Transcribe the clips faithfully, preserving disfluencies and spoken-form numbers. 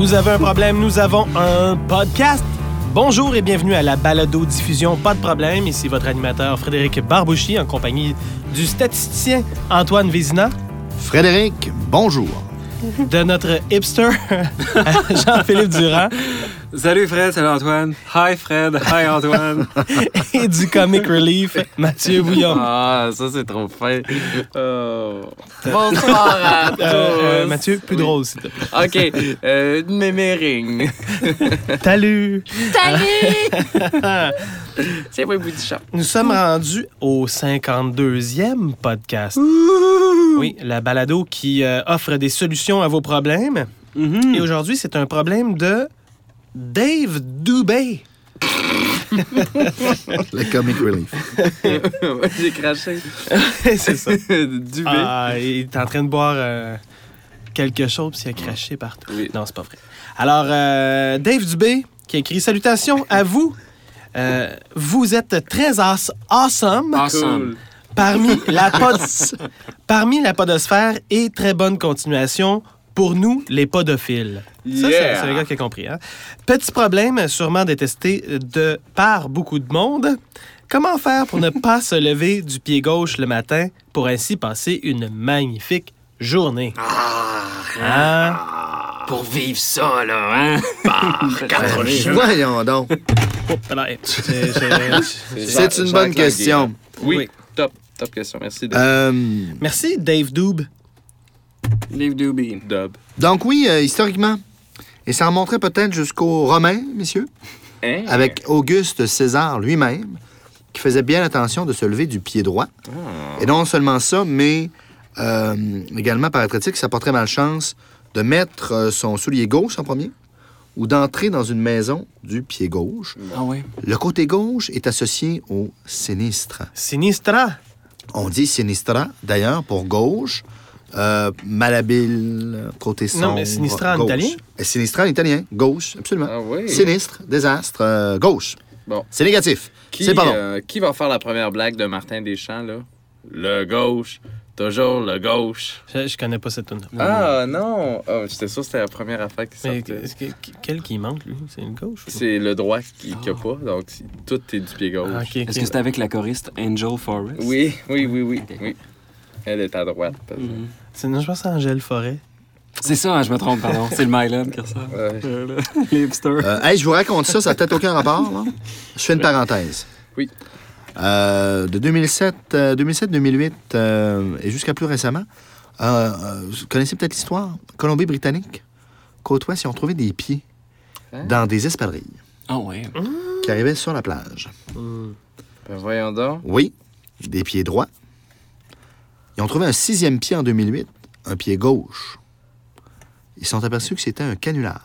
Vous avez un problème, nous avons un podcast. Bonjour et bienvenue à la balado-diffusion Pas de problème. Ici votre animateur Frédéric Barbouchi en compagnie du statisticien Antoine Vézina. Frédéric, bonjour. De notre hipster Jean-Philippe Durand. Salut Fred, salut Antoine. Hi Fred, hi Antoine. Et du comic relief Mathieu Bouillon. Ah, ça c'est trop fin. Oh. Bonsoir à tous. Euh, euh, Mathieu, plus oui. drôle s'il te plaît. OK, euh, mémérine. Salut. Salut. C'est pas bout du chat. Nous sommes rendus au cinquante-deuxième podcast. Ouh. Oui, la balado qui euh, offre des solutions à vos problèmes. Mm-hmm. Et aujourd'hui, c'est un problème de Dave Dubé. Le comic relief. J'ai craché. C'est ça. Dubé. Ah, il est en train de boire euh, quelque chose puis il a craché partout. Oui. Non, c'est pas vrai. Alors, euh, Dave Dubé qui a écrit « Salutations à vous. Euh, vous êtes très as- awesome. Awesome. Parmi la, pod... Parmi la podosphère et très bonne continuation pour nous, les podophiles. » Ça, Yeah. c'est, c'est le gars qui a compris. Hein? Petit problème, sûrement détesté de par beaucoup de monde. Comment faire pour ne pas se lever du pied gauche le matin pour ainsi passer une magnifique journée? Ah, Hein? pour vivre ça, là, hein? Par quatre jours. Voyons donc. Oups, là, c'est, c'est, C'est, Jacques- une Jacques bonne Languet. question. Oui, Oui. top, top question. Merci. Dave. Euh, Merci, Dave Dube. Live Doobie. Dub. donc oui, euh, historiquement, et ça remonterait peut-être jusqu'aux Romains, messieurs, Hein? avec Auguste César lui-même, qui faisait bien attention de se lever du pied droit. Ah. Et non seulement ça, mais euh, également, paraîtrait-il, que ça porterait malchance de mettre euh, son soulier gauche en premier ou d'entrer dans une maison du pied gauche. Ah oui. Le côté gauche est associé au sinistre. Sinistra. On dit sinistra, d'ailleurs, pour gauche. Euh, malhabile, côté sombre. Non, mais sinistra en gauche. italien? Euh, Sinistra en italien, gauche, absolument. Ah oui. Sinistre, désastre, euh, gauche. Bon. C'est négatif. Qui, C'est pas bon. euh, qui va faire la première blague de Martin Deschamps, là? Le gauche. Toujours le gauche. Je, je connais pas cette tune. Ah, non! Oh, j'étais sûr que c'était la première affaire qui Mais sortait. est-ce que- quel qui manque, lui? C'est le gauche? ou- C'est le droit qui n'a pas, donc c'est- tout est du pied gauche. Ah, ok, ok. Est-ce que c'est avec la choriste Angel Forrest? Oui, oui, oui, oui, oui. Elle est à droite. parce que- Mhm. C'est, non, je pense que c'est Angèle Forêt. C'est ça, hein, je me trompe, pardon. C'est le Mylan qui ressort. Ouais. Euh, là, les hipsters. Euh, hey, je vous raconte ça, ça n'a peut-être aucun rapport. Là. Je fais une parenthèse. Oui. Euh, de deux mille sept, euh, deux mille sept deux mille huit euh, et jusqu'à plus récemment, euh, euh, vous connaissez peut-être l'histoire. Colombie-Britannique, côte ouest, ils ont trouvé des pieds Hein? dans des espadrilles Ah ouais. qui arrivaient sur la plage. Ben voyons donc. Oui, des pieds droits. Ils ont trouvé un sixième pied en deux mille huit, un pied gauche. Ils se sont aperçus que c'était un canular.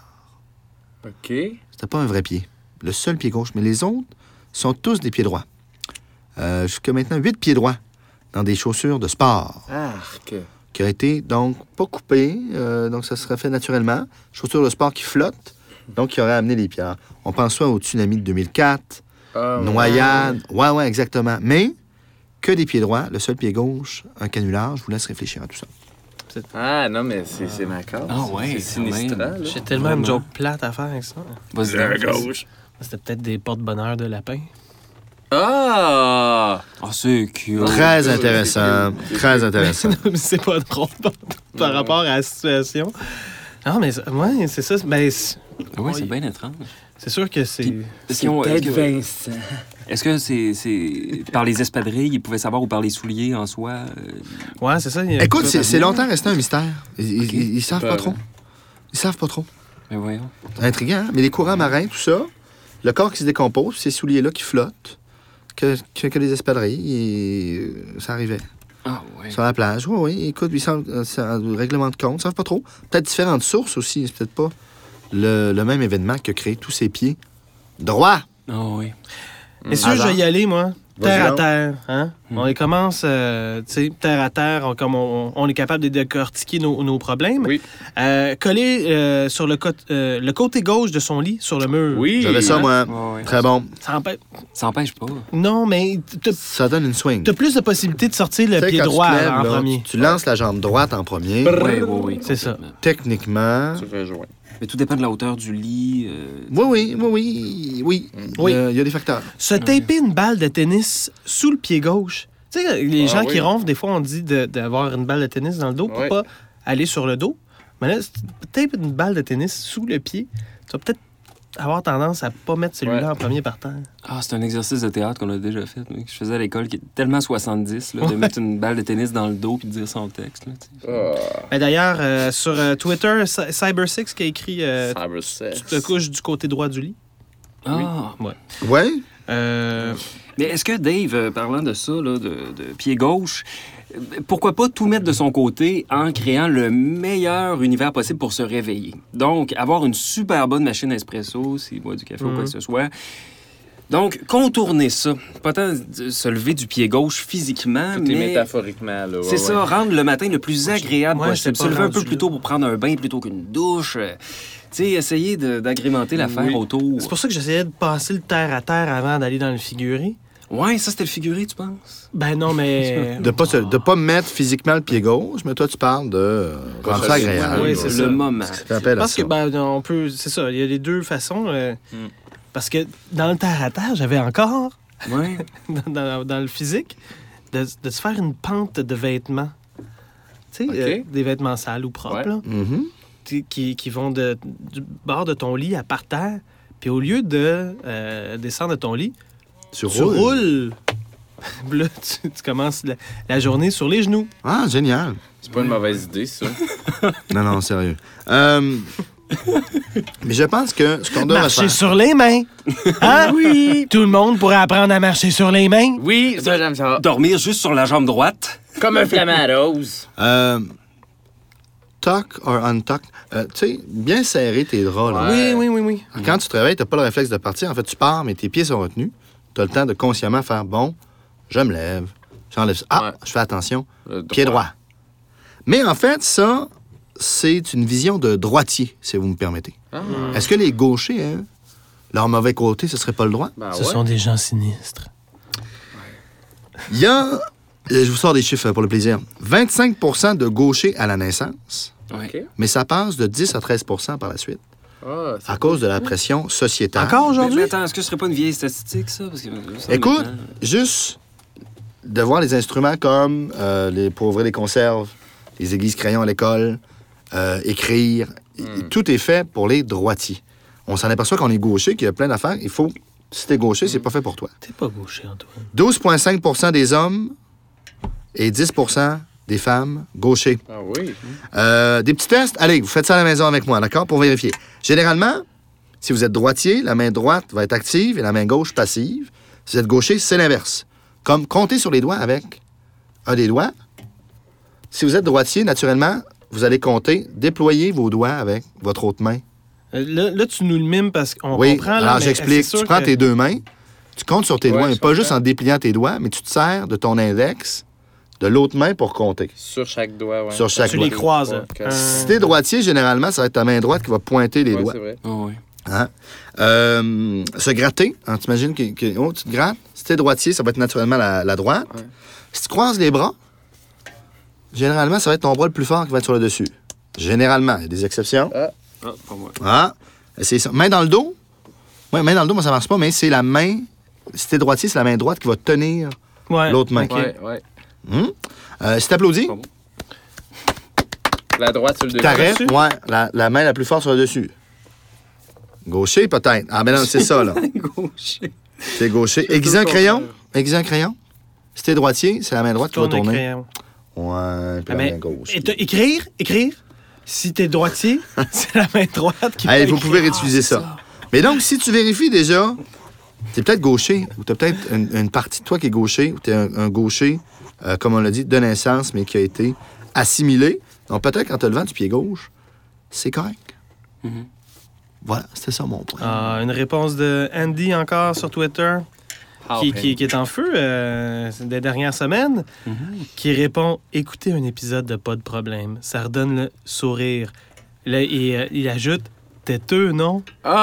OK. C'était pas un vrai pied. Le seul pied gauche. Mais les autres sont tous des pieds droits. Euh, jusqu'à maintenant, huit pieds droits dans des chaussures de sport Arc. qui ont été donc pas coupées. euh, donc, ça serait fait naturellement. Chaussures de sport qui flottent. Donc, qui auraient amené les pierres. On pense soit au tsunami de deux mille quatre, Ah, noyade. Ouais, ouais, exactement. Mais que des pieds droits. Le seul pied gauche, un canular. Je vous laisse réfléchir à tout ça. Ah, non, mais c'est, c'est macabre. Ah ouais, C'est quand même. sinistre, là. J'ai tellement Vraiment. une joke plate à faire avec ça. Vas-y, Le donc. gauche. C'était peut-être des porte-bonheur de lapin. Ah! Ah, c'est cute. Très c'est intéressant. cute. Très intéressant. Mais c'est pas drôle par, par Non. rapport à la situation. Non, mais ça- ouais, c'est ça. Ben, c'est, Ah ouais, c'est bien étrange. c'est sûr que c'est... Puis- Est-ce, qu'ils ont- est-ce que, Vincent. est-ce que c'est, c'est par les espadrilles, ils pouvaient savoir, ou par les souliers en soi? euh, Ouais, c'est ça. il y a- Écoute, c'est, c'est longtemps resté un mystère. Ils, ils- Ok. ils- ils savent pas Pas- trop. Ils savent pas trop. Mais voyons. C'est intriguant, hein? Mais les courants marins, tout ça, le corps qui se décompose, ces souliers-là qui flottent, que, que, que les espadrilles, et euh, ça arrivait Ah ouais. sur la plage. Oui, oui, écoute, ils savent, euh, c'est un règlement de compte, ils savent pas trop. Peut-être différentes sources aussi, c'est peut-être pas le, le même événement qui a créé tous ces pieds droits. Ah oui. Messieurs, je Hasard. vais y aller, moi. terre à donc. terre, hein? Mm. On les commence, euh, tu sais, terre à terre, on, comme on, on est capable de décortiquer nos, nos problèmes. Oui. Euh, coller euh, sur le, côté- euh, le côté gauche de son lit, sur le mur. Oui. J'avais ça, hein? moi. Ouais, ouais. Très bon. Ça empêche... Ça empêche pas. Non, mais t'as Ça donne une swing. t'as plus de possibilités de sortir le Tu sais, pied quand tu droit te lèves, en là, premier. Tu, tu lances la jambe droite en premier. Oui, oui, oui. C'est ça. complètement. Techniquement. Tu rejoins. Mais tout dépend de la hauteur du lit. euh, Oui, oui, oui, oui, oui. Oui. Il y a- il y a des facteurs. Se taper une balle de tennis sous le pied gauche. Tu sais, les Ah gens oui. qui ronflent, des fois, on dit de- d'avoir une balle de tennis dans le dos pour Oui. pas aller sur le dos. Mais là, si tu tapes une balle de tennis sous le pied, tu vas peut-être avoir tendance à pas mettre celui-là Ouais. en premier par terre. Ah, c'est un exercice de théâtre qu'on a déjà fait, mais que je faisais à l'école, qui est tellement soixante-dix, là, de mettre une balle de tennis dans le dos puis de dire son texte. Là, tu sais. Ah, Mais d'ailleurs, euh, sur euh, Twitter, Cy- CyberSix qui a écrit euh, cyber sex. Tu te couches du côté droit du lit. Ah, Ouais. Euh, mais est-ce que Dave, euh, parlant de ça, là, de, de pied gauche, euh, pourquoi pas tout mettre de son côté en créant le meilleur univers possible pour se réveiller? Donc, avoir une super bonne machine à espresso, s'il boit du café ou quoi Mhm. que ce soit. Donc, contourner ça. Pas tant de se lever du pied gauche physiquement, Tout est mais... métaphoriquement, là. ouais, C'est ça, ouais. rendre le matin le plus agréable Ouais, possible. j'étais Se pas lever un peu rendu plus là. tôt pour prendre un bain plutôt qu'une douche. euh, Tu sais, essayer de- d'agrémenter l'affaire Oui. autour. c'est pour ça que j'essayais de passer le terre à terre avant d'aller dans le figuré. Ouais, ça, c'était le figuré, tu penses? Ben non, mais... De pas, se- de pas mettre physiquement le pied gauche, mais toi, tu parles de euh, rendre ça agréable. Oui, c'est le ça. moment. Ça fait appel Je à pense ça. que ben, on peut... C'est ça, il y a les deux façons. euh, Mm. Parce que dans le terre à terre, j'avais encore, Ouais. dans, dans- dans le physique, de, de se faire une pente de vêtements. Tu sais, Ok. euh, des vêtements sales ou propres, Ouais. là, Mhm. tu- qui, qui vont de, du bord de ton lit à par terre. Puis au lieu de euh, descendre de ton lit, Tu tu roules. roules. Puis là, tu, tu commences la, la journée sur les genoux. Ah, génial. C'est pas une mauvaise idée, ça. Non, non, sérieux. Euh, mais je pense que ce qu'on devrait Marcher faire... sur les mains. Hein? Oui. Tout le monde pourrait apprendre à marcher sur les mains. Oui, ça, j'aime ça. Dormir juste sur la jambe droite. Comme un flamant à rose. Euh, tuck or untuck. Euh, tu sais, bien serrer tes draps. Là. Ouais. Oui, oui, oui, oui. Quand tu te réveilles, t'as pas le réflexe de partir. En fait, tu pars, mais tes pieds sont retenus. Tu as le temps de consciemment faire, bon, je me lève, j'enlève ça. Ah, Ouais. je fais attention, Le pied droit. Mais en fait, ça, c'est une vision de droitier, si vous me permettez. Ah, Est-ce que les gauchers, hein, leur mauvais côté, ce serait pas le droit? ben Ce ouais. sont des gens sinistres. Il y a, je vous sors des chiffres pour le plaisir, vingt-cinq pour cent de gauchers à la naissance, Ouais. OK. mais ça passe de dix à treize pour cent par la suite, Ah, c'est à cause de la pression sociétale. Encore Mais, mais aujourd'hui? attends, est-ce que ce serait pas une vieille statistique, ça? Parce que, ça, Écoute, maintenant- juste de voir les instruments comme euh, les, pour ouvrir les conserves, les aiguises crayons à l'école, euh, écrire, Mm. tout est fait pour les droitiers. On s'en aperçoit qu'on est gaucher, qu'il y a plein d'affaires. Il faut, si t'es gaucher, c'est pas fait pour toi. T'es pas gaucher, Antoine. douze virgule cinq pour cent des hommes et dix pour cent des femmes gauchers. Ah oui. Euh, des petits tests, allez, vous faites ça à la maison avec moi, d'accord, pour vérifier. Généralement, si vous êtes droitier, la main droite va être active et la main gauche passive. Si vous êtes gaucher, c'est l'inverse. Comme compter sur les doigts avec un des doigts. Si vous êtes droitier, naturellement, vous allez compter, déployer vos doigts avec votre autre main. Euh, Là, là, tu nous le mimes parce qu'on Oui, comprend. là, alors mais j'explique. c'est sûr Tu prends que- tes deux mains, tu comptes sur tes Ouais, doigts, mais je pas juste comprends. en dépliant tes doigts, mais tu te sers de ton index, de l'autre main pour compter. Sur chaque doigt, ouais. Sur chaque Tu doigt. les croises. Ouais, hein. quatre. Un- Si t'es droitier, généralement, ça va être ta main droite qui va pointer les Ouais, doigts. c'est vrai. Ah ouais. Hein? Euh, se gratter, hein, t'imagines que, que- oh, tu te grattes. Si t'es droitier, ça va être naturellement la, la droite. Ouais. Si tu croises les bras, généralement, ça va être ton bras le plus fort qui va être sur le dessus. Généralement, il y a des exceptions. Ah, pas moi. Ah, c'est ça. Main dans le dos. Oui, main dans le dos, moi, ça marche pas, mais c'est la main. Si t'es droitier, c'est la main droite qui va tenir. Ouais. L'autre main. OK. Ouais, ouais. Hum? Euh, si t'applaudis, Pas bon. La droite sur le dessus. t'arrêtes. dessus? Ouais, la, la main la plus forte sur le dessus. Gaucher, peut-être. Ah, ben non, c'est ça, là. Gaucher. C'est gaucher. Aiguiser un crayon. Aiguiser un crayon. Si t'es droitier, c'est la main droite qui va Tourne le tourner. crayon. Ouais, puis Ah, la mais- main gauche. Et t'as- écrire, écrire. Si t'es droitier, c'est la main droite qui va Hey, vous écrire. pouvez réutiliser ça. Mais donc, si tu vérifies déjà, t'es peut-être gaucher, ou t'as peut-être une, une partie de toi qui est gaucher, ou t'es un, un gaucher, euh, comme on l'a dit, de naissance, mais qui a été assimilé. Donc, peut-être qu'en te levant du pied gauche, c'est correct. Mhm. Voilà, c'était ça mon point. Ah, une réponse de Andy encore sur Twitter. qui, qui, qui est en feu euh, des dernières semaines, Mhm. qui répond « Écoutez un épisode de Pas de problème. Ça redonne le sourire. » Là, il, euh, il ajoute « Têteux, non?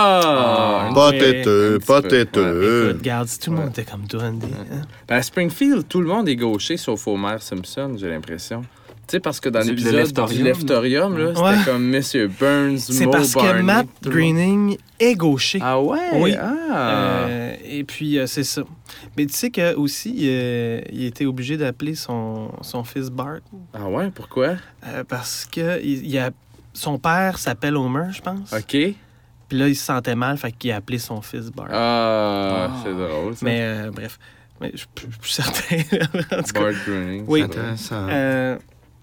Ah! Pas Ouais, têteux, un petit pas peu, têteux. Écoute, regarde, si tout le monde Ouais. était comme toi, Andy. hein. Ben, à Springfield, tout le monde est gaucher sauf Homer Simpson, j'ai l'impression. Tu sais, parce que dans Du- le l'épisode Leftorium. du Leftorium, là, c'était Ouais. comme Monsieur Burns, C'est Mo parce que Barney, Matt tout le monde. Greening est gaucher. Ah ouais? Oui. Ah! Euh, et puis, euh, c'est ça. Mais tu sais que aussi, euh, il était obligé d'appeler son, son fils Bart Ah ouais, pourquoi? euh, parce que il, il a, son père s'appelle Homer, je pense. OK. Puis là, il se sentait mal, fait qu'il a appelé son fils Bart. Ah, Ah. c'est drôle, ça. Mais euh, bref, mais je suis plus- plus certain. en tout cas. Bart Groening. Oui. c'est drôle. Intéressant. Euh,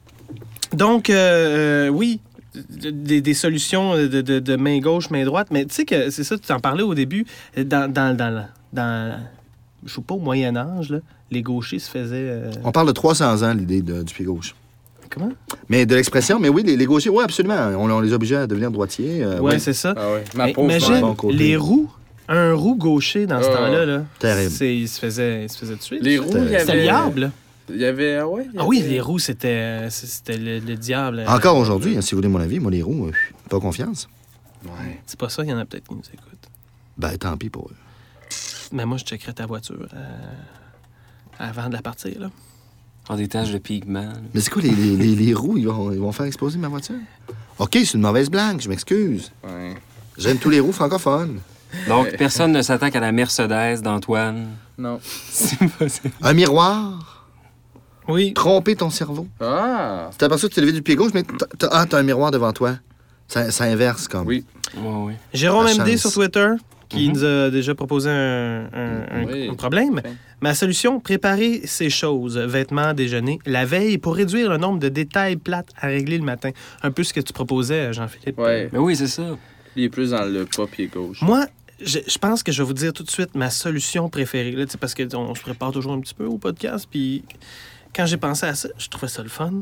donc, euh, euh, oui, des, des solutions de, de, de main gauche, main droite. Mais tu sais que c'est ça, tu en parlais au début, dans, dans, dans, dans je sais pas, au Moyen-Âge, là, les gauchers se faisaient... euh, On parle de trois cents ans, l'idée de- du pied gauche. comment? Mais de l'expression, mais oui, les, les gauchers, oui, absolument. On, on les obligeait à devenir droitiers. euh, ouais, oui. c'est ça. Ah ouais. Ma Mais pauvre imagine mère. bon côté. les roues. Un roux gaucher dans ce Ah. temps-là, là, Terrible. c'est- il se faisait, il se faisait tuer. Les roues, il y avait... C'était le diable. là. Il y avait... Ah ouais? il y Ah oui, avait- les roues, c'était, c'était le, le diable. Encore aujourd'hui, hein, si vous voulez mon avis, moi, les roues, euh, pas confiance. Ouais. C'est pas ça, il y en a peut-être qui nous écoutent. Ben, tant pis pour eux. Mais moi, je checkerais ta voiture euh, avant de la partir, là. En des taches de pigment. Mais c'est quoi, les, les, les, les roues, ils vont, ils vont faire exploser ma voiture? OK, c'est une mauvaise blague, je m'excuse. Ouais. J'aime tous les roues francophones. Donc, personne ne s'attaque à la Mercedes d'Antoine. Non. C'est pas ça. Un miroir, Oui. tromper ton cerveau. Ah! Tu t'aperçois que tu t'es levé du pied gauche, mais t'as, t'as- ah, t'as un miroir devant toi. Ça, ça inverse comme. Oui. Ouais, ouais. Jérôme La M D chance. sur Twitter, qui Mhm. nous a déjà proposé un, un- un- Oui. un problème. Oui. Ma solution, préparer ces choses, vêtements, déjeuner, la veille pour réduire le nombre de détails plates à régler le matin. Un peu ce que tu proposais, Jean-Philippe. Ouais. Mais oui, c'est ça. Il est plus dans le pas pied gauche. Moi, je, je pense que je vais vous dire tout de suite ma solution préférée. Là, tu sais, parce qu'on se prépare toujours un petit peu au podcast. Puis quand j'ai pensé à ça, je trouvais ça le fun.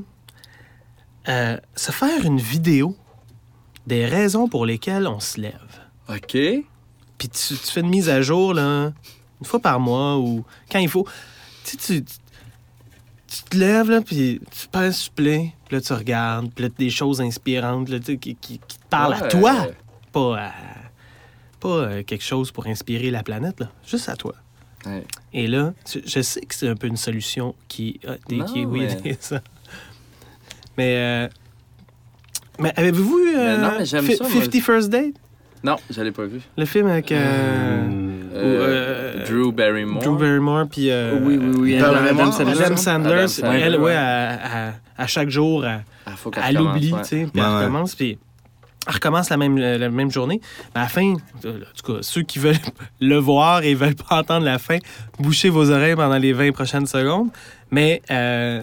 Euh, se faire une vidéo des raisons pour lesquelles on se lève. OK. Puis tu, tu fais une mise à jour, là, une fois par mois ou quand il faut. Tu sais, tu, tu te lèves, là, puis tu passes supplé, puis là, tu regardes, puis là, des choses inspirantes, là, tu sais, qui, qui, qui te parlent à Ouais. toi, pas à. Pas euh, quelque chose pour inspirer la planète, là, juste à toi. Ouais. Et là, je, je sais que c'est un peu une solution qui a des Non, qui est oui, mais- des- ça. Mais, euh, mais avez-vous vu euh, Mais non, mais j'aime Fi- ça, moi. fifty First Date? Non, je l'ai pas vu. Le film avec euh, Euh, Euh, euh, Drew Barrymore. Drew Barrymore puis euh, oui, oui, oui. Il parle Adam, vraiment, Adam Sandler. Adam Sandler, Adam c'est- Sandler, elle, ouais, ouais. à, à- à chaque jour, elle, Ah, faut qu'elle elle commence, oublie, ouais. tu sais, puis Ouais, elle ouais. recommence, puis elle recommence la même, la même journée. Mais à la fin, en tout cas, ceux qui veulent le voir et veulent pas entendre la fin, bouchez vos oreilles pendant les vingt prochaines secondes. Mais euh,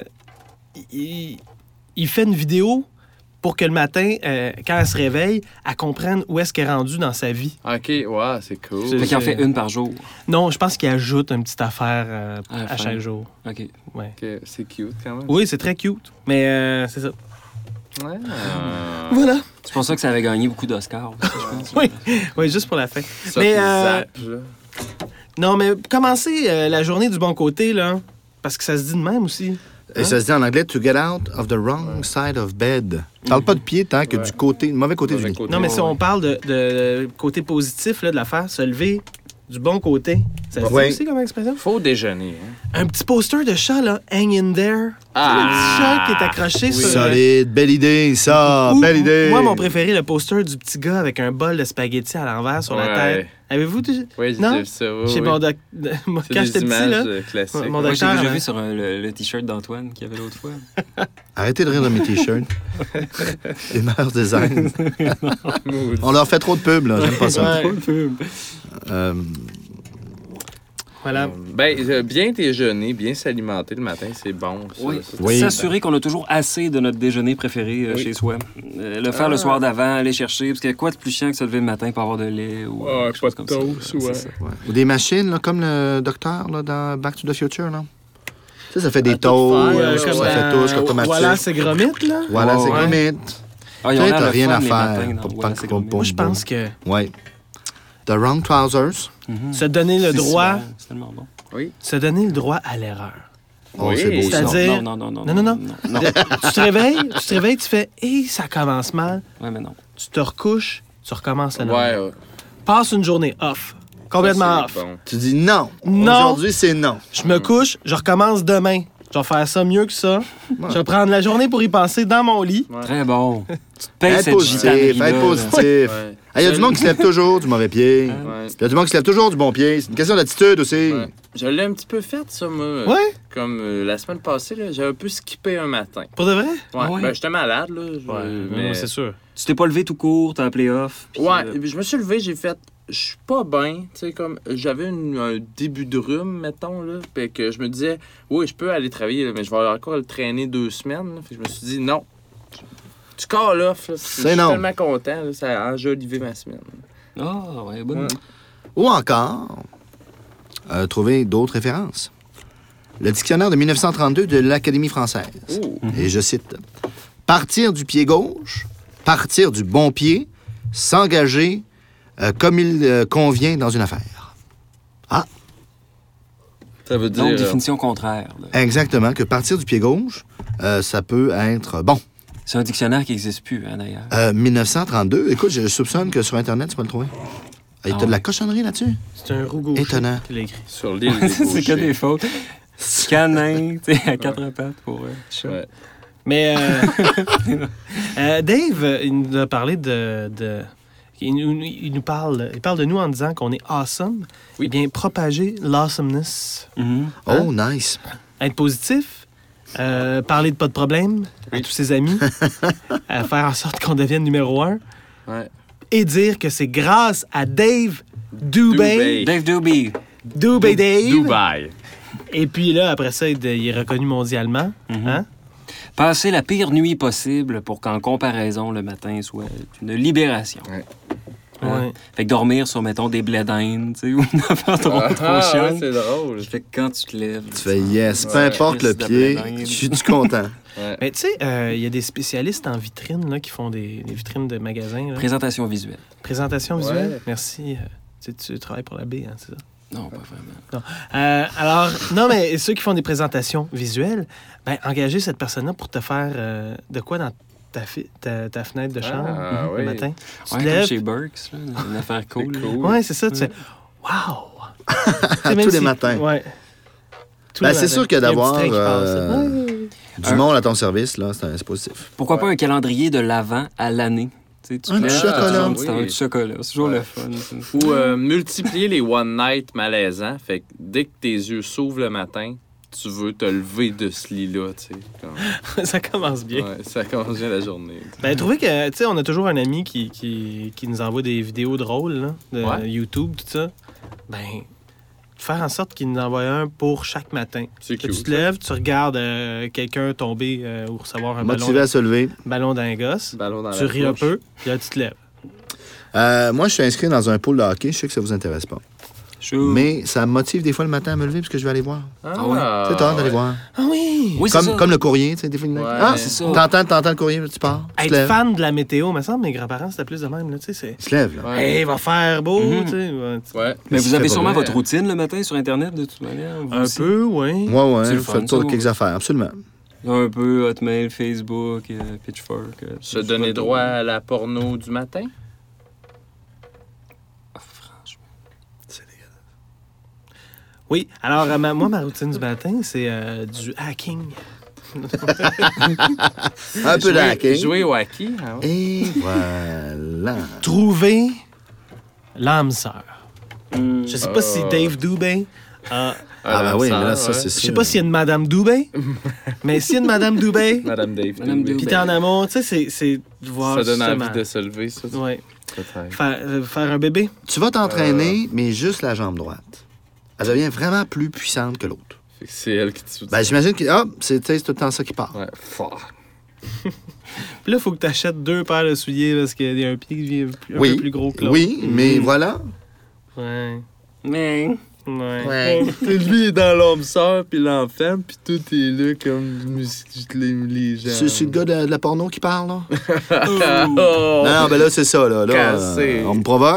il, il fait une vidéo pour que le matin, euh, quand elle se réveille, elle comprenne où est-ce qu'elle est rendue dans sa vie. OK, ouais, c'est cool. C'est- Fait qu'il en fait une par jour. Non, je pense qu'il ajoute une petite affaire euh, À la à fin. chaque jour. OK. Ouais. Ok, c'est cute quand même. Oui, c'est très cute. Mais euh, c'est ça. Ouais. Voilà. C'est pour ça que ça avait gagné beaucoup d'Oscars, je pense. Oui. Oui, juste pour la fin. Ça, Mais, puis euh, Zap, là. Non, mais commencez euh, la journée du bon côté, là. Parce que ça se dit de même aussi. Et ça se dit en anglais, to get out of the wrong side of bed. Parle pas de pied tant que Ouais. du côté, du mauvais côté Mauvais du lit. côté. Non, mais Ouais, si ouais. on parle de, de côté positif là, de l'affaire, se lever du bon côté, ça se dit Ouais. aussi comme expression? Faut déjeuner, hein. Un petit poster de chat, là, hang in there. Ah! Le petit chat qui est accroché Oui. sur... euh, Solide, belle idée, ça, ou- belle idée. Moi, mon préféré, le poster du petit gars avec un bol de spaghettis à l'envers sur la Ouais. tête. Avez-vous déjà... Oui, j'ai Non? vu ça. Oui, Chez oui. mon doc... moi, C'est quand des j'étais petit, images là... euh, classiques. Mon Moi, j'ai docteur, déjà hein. vu sur un- le, le T-shirt d'Antoine qu'il y avait l'autre fois. Arrêtez de rire de mes t-shirts. Humeur design. On leur fait trop de pub, là. J'aime pas ça. Ouais. Euh, Voilà. Ben, euh, bien déjeuner, bien s'alimenter le matin, c'est bon. Ça, Oui. ça. Oui. S'assurer qu'on a toujours assez de notre déjeuner préféré euh, Oui. chez soi. Euh, le faire Ah. le soir d'avant, aller chercher. Parce qu'il y a quoi de plus chiant que se lever le matin pour avoir de lait ou euh, Ouais, quelque pas chose de comme ça. toast, Euh, ouais. c'est ça. ouais. Ou des machines, là, comme le docteur là, dans Back to the Future. Là. Tu sais, ça fait des À tout toasts, faire, Euh, ouais, ça comme fait dans- touche, automatique. Voilà, c'est Gromit, là. Voilà, c'est Ouais. Gromit. Ah, ils Tu ont sais, l'air t'as le rien fun à les faire matins dans pour Voilà, pas c'est qu'on Gromit. Moi, je pense que Ouais. The wrong trousers. Mhm. se donner le C'est droit super, C'est tellement bon. Oui. Se donner le droit à l'erreur. Oh, Oui. c'est beau, ça. C'est-à-dire- Non, non, non, Non, non, non. non. tu te réveilles, tu te réveilles, tu fais « Hé, ça commence mal Ouais, mais non. ». Tu te recouches, tu recommences le lendemain. Ouais, ouais. Passe une journée off. Complètement Ça, off. c'est bon. Tu dis non. Non. Aujourd'hui, c'est non. Je me couche, je recommence demain. Je vais faire ça mieux que ça. Je vais prendre la journée pour y penser dans mon lit. Ouais. Très bon. Tu te payes Être cette positif, gitanerie-là, être là. positif. Ouais. Il y a du monde qui se lève toujours du mauvais pied. Hein? Ouais. Il y a du monde qui se lève toujours du bon pied. C'est une question d'attitude aussi. Ouais. Je l'ai un petit peu fait, ça, moi. Ouais, Comme euh, la semaine passée, là, j'ai un peu skippé un matin. pour de vrai? Ouais. Ah ouais? Ben, j'étais malade, là. je- mais... c'est sûr. Tu t'es pas levé tout court, t'as appelé off. puis, Ouais, euh, je me suis levé, j'ai fait. Je suis pas bien, tu sais, comme. J'avais une- un début de rhume, mettons, là. Fait que je me disais, oui, je peux aller travailler, là, mais je vais encore le traîner deux semaines. Là. Fait que je me suis dit, non. Tu call off, là. C'est Je suis non. tellement content, là, ça a enjolivé ma semaine. Ah, ouais, bonne Ouais. idée. Ou encore, euh, trouver d'autres références. Le dictionnaire de mille neuf cent trente-deux de l'Académie française. Ouh. Et je cite, « Partir du pied gauche, partir du bon pied, s'engager euh, comme il euh, convient dans une affaire. » Ça veut dire. Donc, euh, définition contraire. là. Exactement, que partir du pied gauche, euh, ça peut être bon. C'est un dictionnaire qui n'existe plus, hein, d'ailleurs. Euh, mille neuf cent trente-deux, écoute, je soupçonne que sur Internet, tu peux le trouver. Et Ah t'as de la ouais. cochonnerie là-dessus? C'est un roux gaucher Étonnant. qui l'a écrit. Sur l'île des C'est que Gauchers. des fautes. Canin, tu sais, à quatre pattes pour euh, chat. Ouais. Mais euh, euh, Dave, euh, il nous a parlé de... de- il, nous, il nous parle, il parle de nous en disant qu'on est awesome. Oui. Eh bien, propager l'awesomeness. Mhm. Oh, nice. Être positif, euh, parler de pas de problème à Oui. tous ses amis, euh, faire en sorte qu'on devienne numéro un Ouais. et dire que c'est grâce à Dave Dubé, Dubé. Dave Doobie. Dubé Dave. Dubaï. Et puis là, après ça, il il est reconnu mondialement. Mhm. Hein? Passer la pire nuit possible pour qu'en comparaison, le matin soit une libération. Ouais. Hein? Ouais. Fait que dormir sur, mettons, des blés d'Inde, tu sais, ou une affaire trop, Ah, trop ouais, chiante. c'est drôle. Fait que quand tu te lèves... Tu fais yes, peu Ouais. importe le Chris de pied, blé d'Inde. je suis du content. Ouais. Mais tu sais, euh, il y a des spécialistes en vitrine là, qui font des, des vitrines de magasins. là. Présentation visuelle. Présentation Ouais. visuelle. Merci. Euh, tu, sais, tu travailles pour la B, hein, c'est ça? Non, pas vraiment. Euh, alors, non, mais ceux qui font des présentations visuelles, ben, engager cette personne-là pour te faire euh, de quoi dans ta, fi- ta, ta fenêtre de chambre Ah, le oui. matin. Tu Ouais, te comme lèves. chez Burks, là, une affaire cool. C'est là. cool. Ouais, c'est ça. Tu Ouais. fais Wow! Tous les matins. Ouais. Tous Ben, les c'est matins. sûr que Il y a un petit d'avoir train qui passe. euh, Ouais. du Un- monde à ton service, là, c'est un- c'est positif. Pourquoi pas un calendrier de l'avant à l'année? Tu sais, tu Un te petit lèves, chocolat. t'as Oui. toujours- t'as un petit chocolat. C'est toujours Ouais. le fun. ça. Ou euh, multiplier les one night malaisants. Fait que dès que tes yeux s'ouvrent le matin, tu veux te lever de ce lit-là, tu sais. Comme- Ça commence bien. Ouais, ça commence bien la journée. Ben, trouvez que, tu sais, on a toujours un ami qui, qui, qui nous envoie des vidéos drôles, là, de Ouais. YouTube, tout ça. Ben, faire en sorte qu'il nous envoie un pour chaque matin. C'est Que tu cute. te lèves, tu regardes euh, quelqu'un tomber euh, ou recevoir un Motivé ballon, à se lever. ballon d'un gosse. Ballon dans Tu la ris un bouche. peu, puis là, tu te lèves. Euh, moi, je suis inscrit dans un pool de hockey. Je sais que ça vous intéresse pas. Chou. Mais ça me motive des fois le matin à me lever parce que je vais aller voir. Ah, ouais. C'est toi d'aller ouais. voir. Ah oui! Oui, c'est Comme, ça. comme le courrier, tu sais, des fois. Ouais, ah, c'est ça. T'entends, t'entends le courrier, tu pars. Tu te Être lèves. fan de la météo, me semble, mes grands-parents, c'était plus de même, là, tu sais, c'est... Tu te lèves, là. Ouais. Hey, il va faire beau, Mhm. tu sais. ouais, tu- Ouais. Mais Si vous tu avez fais sûrement pas votre routine le matin sur Internet, de toute manière. vous Un aussi? peu, oui. Ouais, ouais, C'est le fais fun, le tour de ça, quelques ouais. affaires, absolument. Un peu Hotmail, Facebook, euh, Pitchfork. euh, Se du donner photo. droit à la porno du matin? Ah, franchement. Oui, alors, euh, ma- moi, ma routine du matin, c'est euh, du hacking. Un peu de hacking. Jouer au hockey. Ah ouais. Et voilà. Trouver l'âme sœur. Hmm. Je sais pas si Oh. Dave Dubé a... Ah, ben oui, mais là, ça, ça, c'est Je sûr. sais pas s'il y a une Madame Dubé, mais s'il y a une Madame Dubé, Madame Dave. Madame Dubé. puis t'es en amour, tu sais, c'est- c'est de voir Ça donne justement- envie de se lever, ça. Ouais. Peut-être. Faire, euh, faire un bébé. Tu vas t'entraîner, mais juste la jambe droite. Elle devient vraiment plus puissante que l'autre. Fait que c'est elle qui te soutient. Ben, j'imagine que ah, c'est tu sais, c'est tout le temps ça qui part. Ouais, fort. Puis là, il faut que tu achètes deux paires de souliers parce qu'il y a un pied qui est plus- un Oui, peu plus gros que l'autre. oui, mais voilà. Ouais. Mais... Ouais. Ouais. Lui est dans l'homme sœur, puis l'enfant, puis tout est là comme muscler les gens. C'est c'est le gars de, de la porno qui parle, là? Oh! Non, non, ben là, c'est ça, là. là Cassé. euh, on me provoque.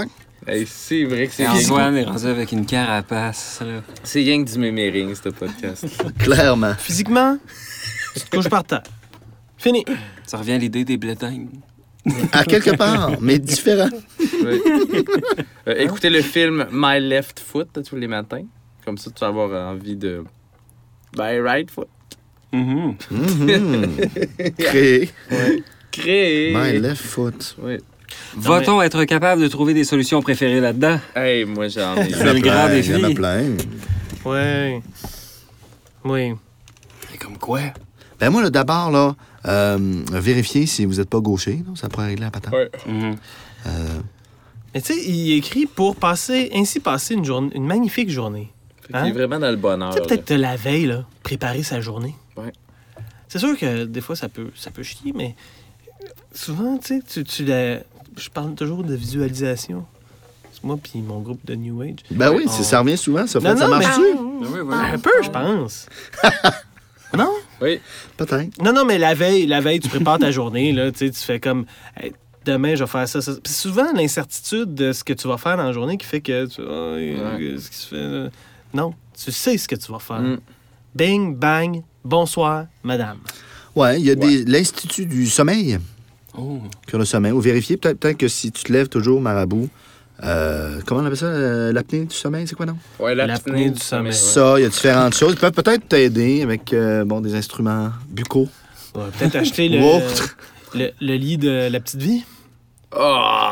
Hey, c'est vrai que c'est Et rien, Antoine est rendu avec une carapace. Là. c'est rien que du mémérine, ce podcast. Clairement. Physiquement, tu te couches par terre. Fini. Ça revient à l'idée des blédins. À quelque part, mais différent. Oui. Euh, écoutez le film My Left Foot tous les matins. Comme ça, tu vas avoir envie de... My Right Foot. Mm-hmm. Mm-hmm. Créé. Créé. My left foot. Oui. Va-t-on être capable de trouver des solutions préférées là-dedans? Hey, moi, j'en ai... C'est le grand défi. Il y en a plein. Ouais. Oui. Et comme quoi? Ben moi, là, d'abord, là, euh, vérifiez si vous n'êtes pas gaucher. Là, ça pourrait régler la patente. Ouais. Mm-hmm. Euh, Mais tu sais, il écrit pour passer, ainsi passer une, journée, une magnifique journée. Fait qu'il est Hein? vraiment dans le bonheur. Tu sais, peut-être la veille, là, préparer sa journée. Ouais. C'est sûr que des fois, ça peut, ça peut chier, mais souvent, tu sais, tu, tu la... je parle toujours de visualisation. C'est moi puis mon groupe de New Age. ben oui, On- c'est- ça revient souvent. Ça, fait, Non, ça non, mais... marche-tu? Oui, oui. Un peu, je pense. Non? Oui. Peut-être. Non, non, mais la veille, la veille, tu prépares ta journée, là, tu sais, tu fais comme... Hey, demain, je vais faire ça, ça. Puis souvent, l'incertitude de ce que tu vas faire dans la journée qui fait que tu... Oh, Ouais. ce qui se fait... là? Non, tu sais ce que tu vas faire. Mm. Bing, bang, bonsoir, madame. Ouais, il y a des l'Institut du sommeil, Oh. sur le sommeil. Ou vérifier, peut-être peut que si tu te lèves toujours marabout, euh, comment on appelle ça, euh, l'apnée du sommeil, c'est quoi, non? Ouais, L'apnée du sommeil. ouais. Ça, il y a différentes choses. Ils peuvent peut-être t'aider avec euh, bon, des instruments buccaux. Ouais, peut-être acheter le, Ou le, autre. le- le lit de la petite vie. Oh!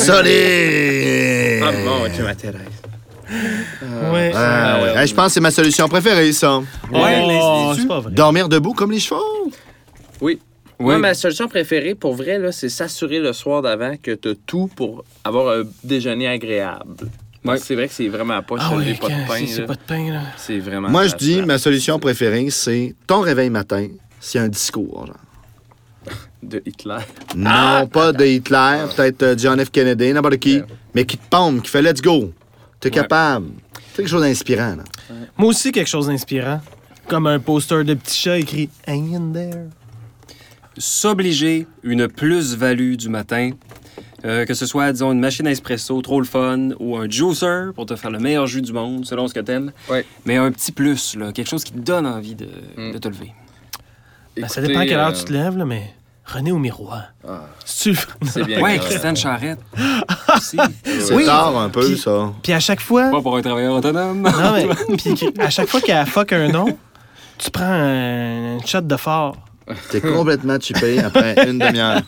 Solide! Ah bon, ok, ma Thérèse. Ouais. Ah, ouais. Hey, je pense que c'est ma solution préférée, ça. Ouais, Oh, l'Institut. c'est pas vrai. Dormir debout comme les chevaux. Oui. Oui. Moi, ma solution préférée, pour vrai, là, c'est s'assurer le soir d'avant que tu as tout pour avoir un déjeuner agréable. Ouais. C'est vrai que c'est vraiment pas Ah si oui, pas de quand- pain. si c'est là. pas de pain, là. C'est vraiment... Moi, je plate, dis, plate. ma solution préférée, c'est ton réveil matin, s'il y a un discours, genre. De Hitler. Non, pas de Hitler, peut-être euh, John F. Kennedy, n'importe qui, mais qui te pompe, qui fait « let's go ». T'es Ouais. capable. C'est quelque chose d'inspirant, là. Moi aussi, quelque chose d'inspirant. Comme un poster de petit chat écrit « Hang in there S'obliger une plus-value du matin, euh, que ce soit, disons, une machine à espresso trop le fun ou un juicer pour te faire le meilleur jus du monde, selon ce que t'aimes. Ouais. Mais un petit plus, là, quelque chose qui te donne envie de, Mm. de te lever. ». Ben, ça Écoutez, dépend à quelle heure euh, tu te lèves, là, mais René au miroir. Ah, C'est-tu le- c'est bien. Ouais, grave. Christiane Charrette aussi. C'est Oui. tard un peu, Puis- ça. Puis à chaque fois... Pas pour un travailleur autonome. Non, mais puis à chaque fois qu'elle fuck un nom, tu prends un, un shot de fort. T'es complètement chippé après une demi-heure.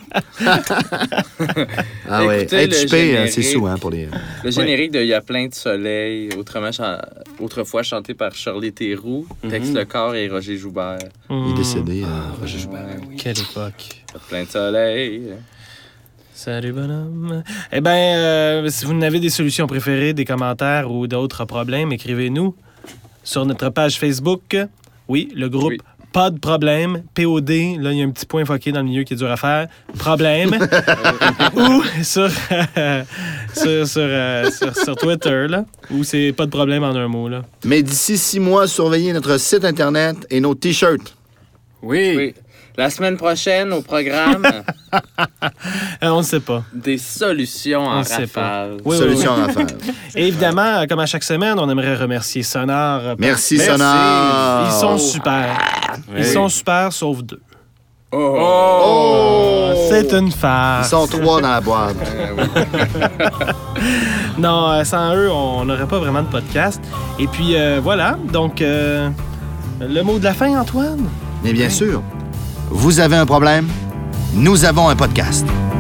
ah ouais. Écoutez, Être le chippé, hein, c'est générique. sous, hein, pour les... Le générique de « Il y a plein de soleil », autrement chan- autrefois chanté par Shirley Theroux, texte Mhm. Le Corps et Roger Joubert. Il est décédé. euh, Roger Joubert, oui. Quelle époque. Il y a plein de soleil. Salut, bonhomme. Eh bien, euh, si vous en avez des solutions préférées, des commentaires ou d'autres problèmes, écrivez-nous sur notre page Facebook. Oui, le groupe Oui. Pas de problème, P O D, là, il y a un petit point foqué dans le milieu qui est dur à faire. Problème. Ou sur, sur, sur, euh, sur, sur Twitter, là, où c'est pas de problème en un mot, là. Mais d'ici six mois, surveillez notre site Internet et nos T-shirts. Oui. Oui. La semaine prochaine, au programme, Euh, on ne sait pas. des solutions en On sait pas. rafale. Oui, oui, Solution oui. à faire. Et évidemment, euh, comme à chaque semaine, on aimerait remercier Sonar. euh, Merci, Merci. Sonar. Ils sont super. Ils Oui. sont super, sauf deux. Oh! Oh! C'est une Ils farce. sont trois dans la boîte. Non, euh, sans eux, on n'aurait pas vraiment de podcast. Et puis, euh, voilà. Donc, euh, le mot de la fin, Antoine? Mais bien sûr, vous avez un problème, nous avons un podcast.